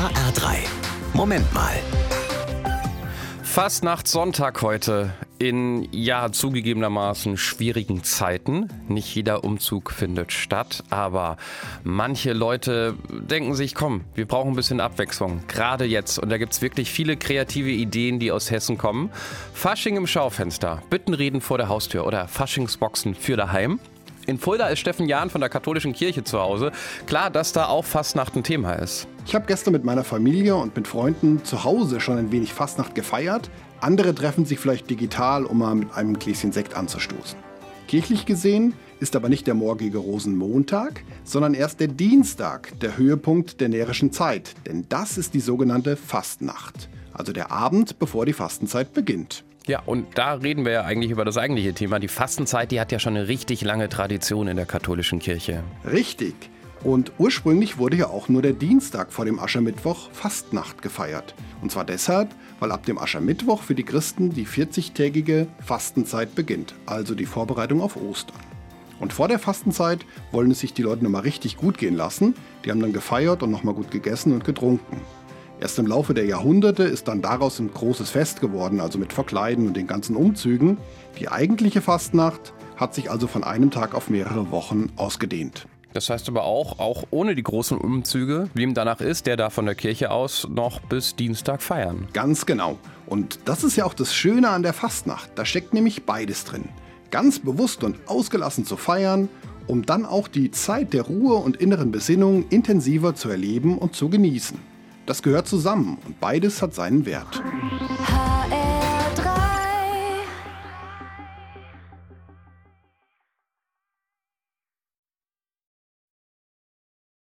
HR3. Moment mal. Fastnachtssonntag heute in, zugegebenermaßen schwierigen Zeiten. Nicht jeder Umzug findet statt, aber manche Leute denken sich, komm, wir brauchen ein bisschen Abwechslung, gerade jetzt. Und da gibt es wirklich viele kreative Ideen, die aus Hessen kommen. Fasching im Schaufenster, Büttenreden vor der Haustür oder Faschingsboxen für daheim. In Fulda ist Steffen Jahn von der katholischen Kirche zu Hause. Klar, dass da auch Fastnacht ein Thema ist. Ich habe gestern mit meiner Familie und mit Freunden zu Hause schon ein wenig Fastnacht gefeiert. Andere treffen sich vielleicht digital, um mal mit einem Gläschen Sekt anzustoßen. Kirchlich gesehen ist aber nicht der morgige Rosenmontag, sondern erst der Dienstag der Höhepunkt der närrischen Zeit. Denn das ist die sogenannte Fastnacht, also der Abend, bevor die Fastenzeit beginnt. Ja, und da reden wir ja eigentlich über das eigentliche Thema. Die Fastenzeit, die hat ja schon eine richtig lange Tradition in der katholischen Kirche. Richtig. Und ursprünglich wurde ja auch nur der Dienstag vor dem Aschermittwoch Fastnacht gefeiert. Und zwar deshalb, weil ab dem Aschermittwoch für die Christen die 40-tägige Fastenzeit beginnt, also die Vorbereitung auf Ostern. Und vor der Fastenzeit wollen es sich die Leute nochmal richtig gut gehen lassen. Die haben dann gefeiert und nochmal gut gegessen und getrunken. Erst im Laufe der Jahrhunderte ist dann daraus ein großes Fest geworden, also mit Verkleiden und den ganzen Umzügen. Die eigentliche Fastnacht hat sich also von einem Tag auf mehrere Wochen ausgedehnt. Das heißt aber auch ohne die großen Umzüge, wie ihm danach ist, der darf von der Kirche aus noch bis Dienstag feiern. Ganz genau. Und das ist ja auch das Schöne an der Fastnacht. Da steckt nämlich beides drin. Ganz bewusst und ausgelassen zu feiern, um dann auch die Zeit der Ruhe und inneren Besinnung intensiver zu erleben und zu genießen. Das gehört zusammen und beides hat seinen Wert.